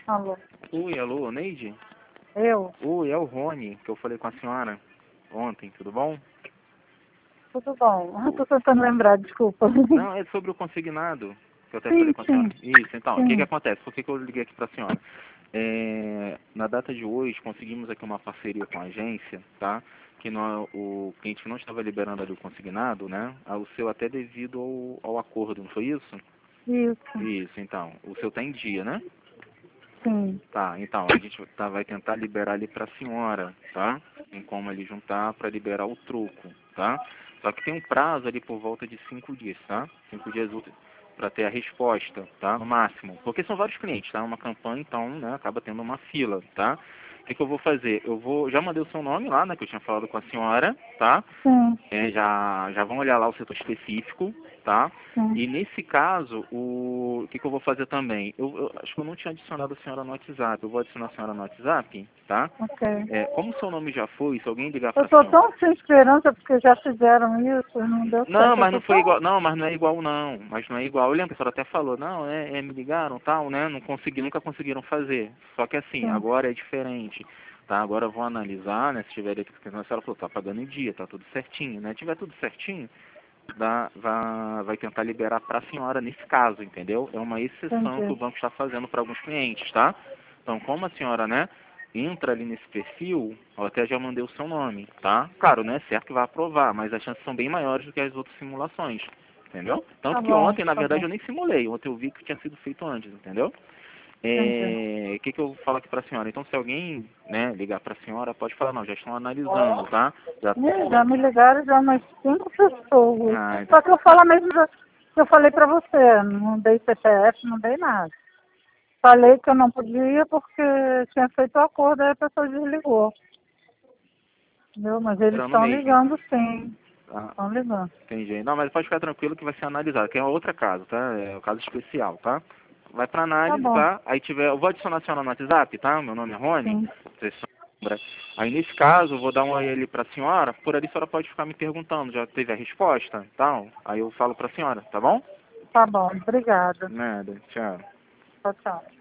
Alô? Oi, alô, Neide? Eu? Oi, é o Rony, que eu falei com a senhora ontem, tudo bom? Tudo bom? Tô tentando lembrar, desculpa. Não, é sobre o consignado, que eu até falei Sim, com a senhora. sim, Isso, então, o que sim. acontece? Por que eu liguei aqui para a senhora? Na data de hoje, conseguimos aqui uma parceria com a agência, tá? Que o cliente não estava liberando ali o consignado, né? O seu até devido ao acordo, não foi isso? Isso, Isso, então. O seu tá em dia, né? sim. Tá, então, a gente vai tentar liberar ali para a senhora, tá? Tem como ali juntar para liberar o troco, tá? Só que tem um prazo ali por volta de 5 dias, tá? 5 dias úteis para ter a resposta, tá? No máximo. Porque são vários clientes, tá? Uma campanha, então, né, acaba tendo uma fila, tá? O que eu vou fazer? Já mandei o seu nome lá, né, que eu tinha falado com a senhora, tá? Sim, Já vão olhar lá o setor específico, tá? sim. E nesse caso, o que eu vou fazer também? Eu acho que eu não tinha adicionado a senhora no WhatsApp. Eu vou adicionar a senhora no WhatsApp, tá? Ok. Como o seu nome já foi, se alguém ligar Eu para a tô senhora... tão sem esperança porque já fizeram isso e não deu Não, certo. Eu mas tô não foi tão... igual. Não, mas não é igual não. Mas não é igual. Eu lembro que a senhora até falou, não, me ligaram, tal, né? Não consegui, nunca conseguiram fazer. Só que assim, Sim, agora é diferente. Tá, agora eu vou analisar, né? Se tiver aqui, porque a senhora falou, tá pagando em dia, tá tudo certinho, né? Se tiver tudo certinho, vai tentar liberar para a senhora nesse caso, entendeu? É uma exceção que o entendi. banco está fazendo para alguns clientes, tá? Então, como a senhora, né, entra ali nesse perfil, eu até já mandei o seu nome, tá? Claro, não é certo que vai aprovar, mas as chances são bem maiores do que as outras simulações, entendeu? Tá Tanto que bom, ontem, na tá verdade, bom. eu nem simulei, ontem eu vi que tinha sido feito antes, entendeu? Entendi. O que eu falo aqui para a senhora? Então, se alguém, né, ligar para a senhora, pode falar, não, já estão analisando, tá? Já... Já me ligaram já umas 5 pessoas. Ah, então... Só que eu falo mesmo que eu falei pra você, não dei CPF, não dei nada. Falei que eu não podia porque tinha feito o acordo, aí a pessoa desligou. Entendeu? Mas eles Esperando estão mesmo. ligando sim. Ah, Estão ligando. entendi. Não, mas pode ficar tranquilo que vai ser analisado, que é outro caso, tá? É um caso especial, tá? Vai para Tá análise, bom. tá? Aí tiver, eu vou adicionar a senhora no WhatsApp, tá? Meu nome é Rony, Sim. você lembra. Aí nesse caso, eu vou dar um oi ali pra senhora, por ali a senhora pode ficar me perguntando, já teve a resposta? Tal? Aí eu falo pra senhora, tá bom? Tá bom. Obrigada. Nada, tchau. Tchau, tchau.